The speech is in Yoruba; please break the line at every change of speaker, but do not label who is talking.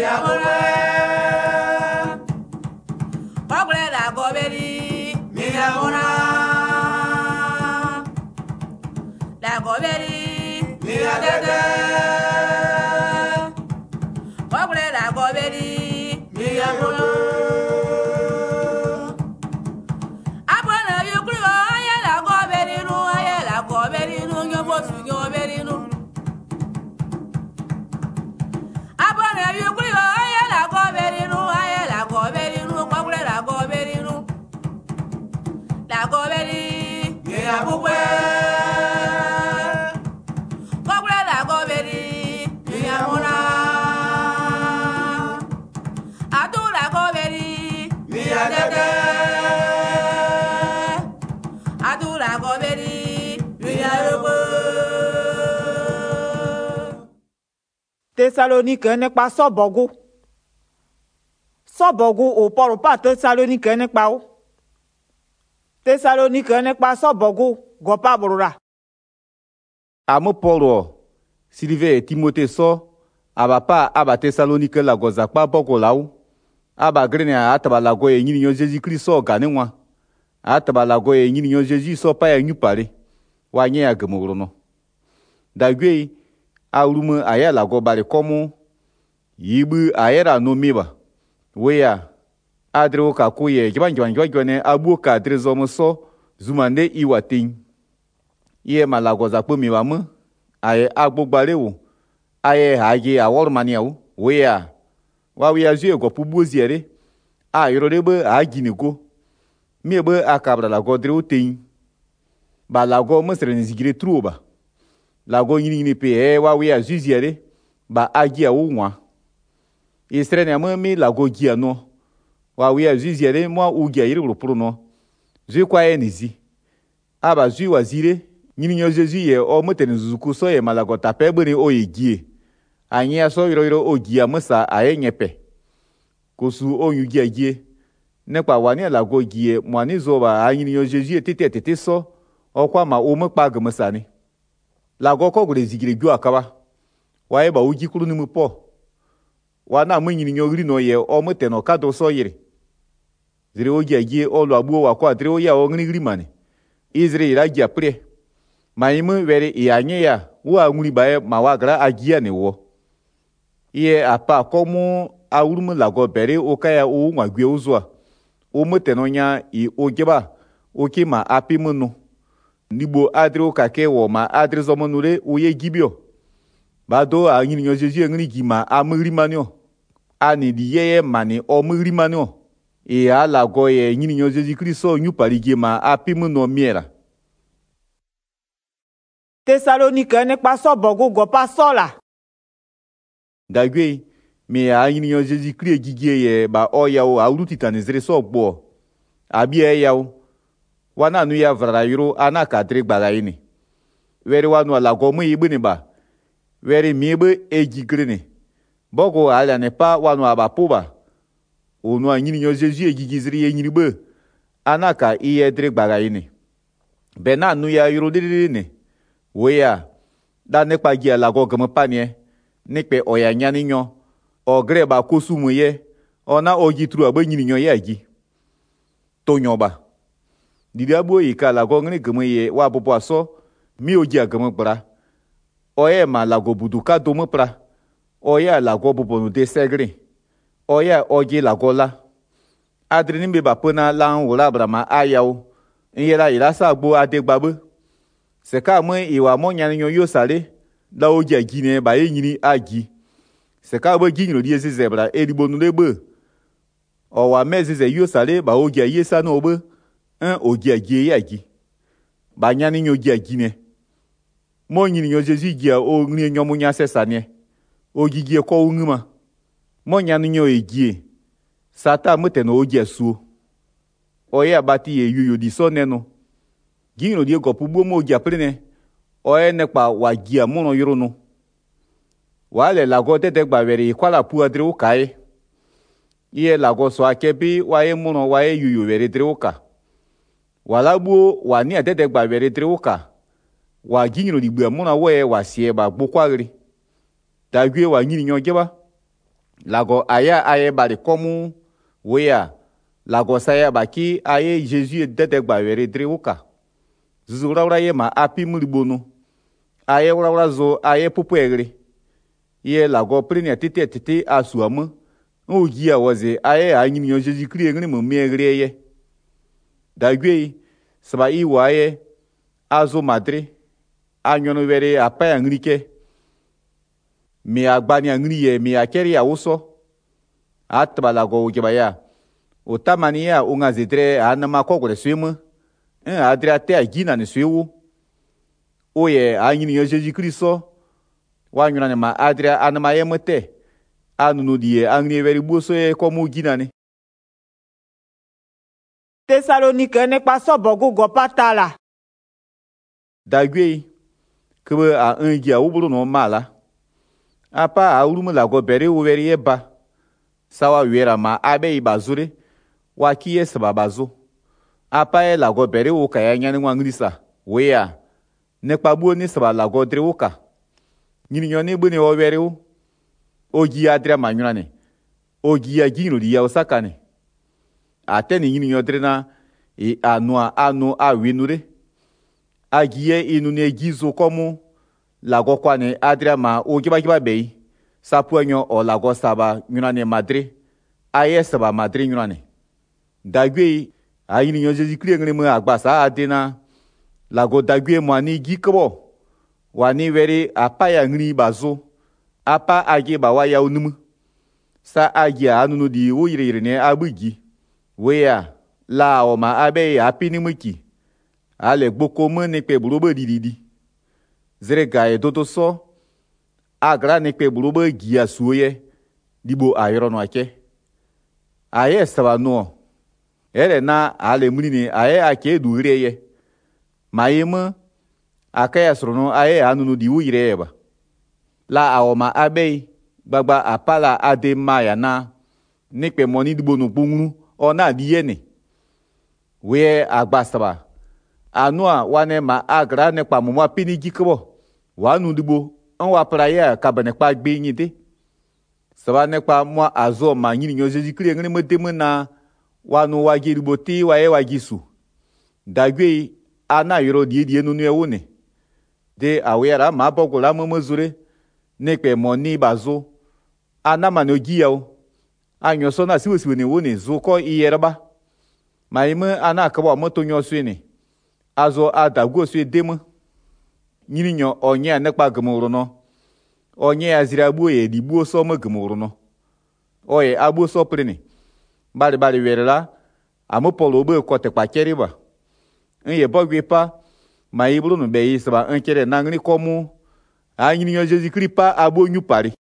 amore. Ogre la goberi, mi amona. La goberi, mi adede. Ogre la goberi, mi amona. Abona yukri aya la goberi nu, aya la goberi nu, nyobo su goberi nu. Abona yukri aya la goberi nu, aya la goberi nu, ogre la goberi nu. La goberi, mi abukwe. Ogre la goberi, mi amona. Adu la goberi, mi adede. Adu la goberi, mi ayobo.
Thessalonique nípa sọ́bọ̀gù. Sọ́bọ̀gù ò Paul pa Thessalonique nípa o. Thessalonique nípa sọ́bọ̀gù gọ̀pá bùrùrà.
Amo Paul, Sylvain et Timothée so, abapa aba Thessalonique la gozakpa boko lau. Aba grene ataba la goye nyini nyo Jésus-Christ so ganenwa. Ataba la goye nyini nyo Jésus so pa ya nyupare. Wa nye ya gemogro. Dagwe aulume aya la go bare komo. Yibu ayera no miba. Weya adre ka koye jwanjwanjwane abu ka adre zomo so zumande iwatin. Iye malagoza po miwamu aye agbogbare wo aye haje awormania wo weya wa we azu ego pubuziere a yorebe a ginigo miebe akabra la godre otin ba la go mesre nzigire truba la go yini pe wa we azu ziere ba agia wo nwa istrene amami la go gia no wa we azu ziere mo ugia yiri rupuru no zu kwa enizi aba zu wazire nyini nyo Jésus ye o mutene zuzuku so ye malagota pebere o yegie anya so yiro ogia musa aye nyepe kosu o yugia gie nekpa wani alago gie mwani zoba anyini nyo Jésus tete so okwa ma o mpa gmusa ni lago ko gure zigire gwa akaba wa ye ba ugi kuru ni mu po wa na mu nyini nyo ri no ye o mutene kado so yire zire ogia gie o lo abu wa kwa dire o ya o ngri mani Israel agia pre Maimu were ianye ya wa nguri bae mawagra agia ne wo iye apa komu awurumu lago bere okaya o nwagwe uzwa o mutenonya I ogeba oke ma apimunu nibo adre okake wo ma adre zomonure oye gibio bado anyini nyo Jésus ngri gima amri manio ani diye mani o mri manio e ala go ye nyini nyo Jésus Christ so nyupari gima apimunu miera
Thessalonique nípa sọ́bọ̀gù gọ̀pá sọ́la.
Dagwe me anyini nyo Jésus Christ gigie ye ba oya o awruti tanizre so gbo abi ya o wana nu ya vrara yiro anaka dre gbaga ini were wanu ala go mu ibe ni ba were mi be egigrene bogo ala ne pa wanu abapo ba onu anyini nyo Jésus egigizri ye nyiri be anaka iye dre gbaga ini bena nu ya yiro dede ne weya da nekpa gi ala go gem panie nekpe oya nyani nyo ogre ba kosumu ye ona ogi tru agbe nyini nyo ye agi to nyoba didi abo yi ka la go ngni gem ye wa bobo aso mi ogi agem bra oye ma la go budu ka do mo pra oya la go bobo no de segre oya ogi la go la adrini be ba pona la wura bra ma ayawo nyera ira sa gbo adegbabe seka mo iwa mo nyani nyo yo sare la ogi agine ba yenyini agi seka bo ginyiro die zebra edibo nu lebe o wa mezeze yo sare ba ogi ayesa no obe ogi agi yagi ba nyani nyo gi agine mo nyini nyo Jésus gi o ngni nyo mo nya sesane ogi gi ko unguma mo nyani nyo egie sata mute no ogi asu oye abati ye yuyo di so neno ginyiro die go pubo mo ogi aprene oye nekpa wa gi amono yoro no wale lago tete gbawere kwala pu adre ukai iye lago so akebi waye mono waye yuyo were dre uka wala bu wani atete gbawere dre uka wa ginyiro di gbe mono we wasie ba gbokwagri dagwe wa nyini nyo geba Lago aya aye bari komu weya. Lago saya baki aye Jésus dede gba were dre uka. Zuzu rawra ye ma api mulibonu. Aye rawra zo aye pupu egre. Ye lago prene tete asuamu. Ogia waze aye anyini yo Jésus Christ engre mo mi egre ye. Dagwe saba iwa ye azo madre. Anyono were apa angrike. Mi agbani angriye mi akeri ya uso. Atba lago ujibaya. Utamani ya unga zidre anama kogre swimu. Adre ate agina ni swiwu. Oye anyini yo Jésus Christ wanyuna ne ma adre anama ye mete. Anunu die angri weri buso ye komu gina ne.
Thessalonique nekpa sobogu go patala.
Dagwe kebe a ungi a uburu no mala. Apa a urumu lago bere uweri ye ba. Sawa wera ma abe ibazure. Waki ye sababazo. Apa e lago bere uka ya nyani wangrisa. Wea. Nekpa buo ni saba lago dre uka. Nyini nyoni bune wawere u. Ogi adre manyuna ne. Ogi ya gino liya osaka ne. Ateni nyini nyodre na. E anu awinure. Agiye inune gizo komu. Lago kwane adre ma ogiba bei. Sapuenyo o lago saba nyunane madre. Aye saba madre nyunane. Dagwe ayini nyo Jésus Christ ngene mu agbasa adena. Lago dagwe mwani gikobo. Wani were apa ya ngri bazo. Apa age bawa ya unumu. Sa age anunu di uyire ne abugi. Wea la o ma abe api ni muki. Ale gboko mo ne pe burobo dididi. Zere gae dodo so. Agra ne pe burobo gia suye. Dibo ayron wake. Aye saba no. Ere na ale munini aye ake duire ye. Maima akaya srono aye anunu di uyire ye ba. La aoma abe gbagba apala ade maya na. Nekpe moni dibo no pungunu. Ona diene. We agba saba. Anua wane ma agra nekpa mumwa pini gikobo. Wanu dibo. Anwa praya kabanekpa gbe nyide. Saba nekpa mwa azo ma nyini nyo Jésus Christ ngene medeme na. Wanu wagi riboti wae wagisu. Dagwe ana yoro die nunu ewone. De awera ma bogola momozure. Nekpe moni bazo. Ana manogi yao. Anyo so na siwe ne wone zo ko iyerba. Maime ana akabo moto nyo swene. Azo adagwo swe deme. Nyini nyo onye nekpa gemoro no. Onye azira buo ye di buo so mo gemoro no. Oye abuo so prene. Bari werela. Amo polo be kote kwa keriba. Nye bogwe pa. Ma ibulu no be yisaba nkere nangri komu. Anyini nyo Jésus Christ pa abo nyupari.